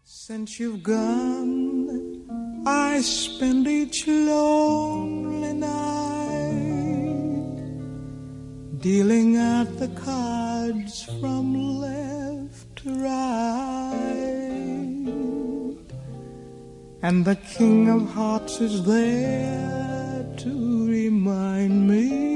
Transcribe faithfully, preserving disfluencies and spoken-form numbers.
Since you've gone, I spend each lonely night dealing out the cards from left to right, and the King of Hearts is there to remind me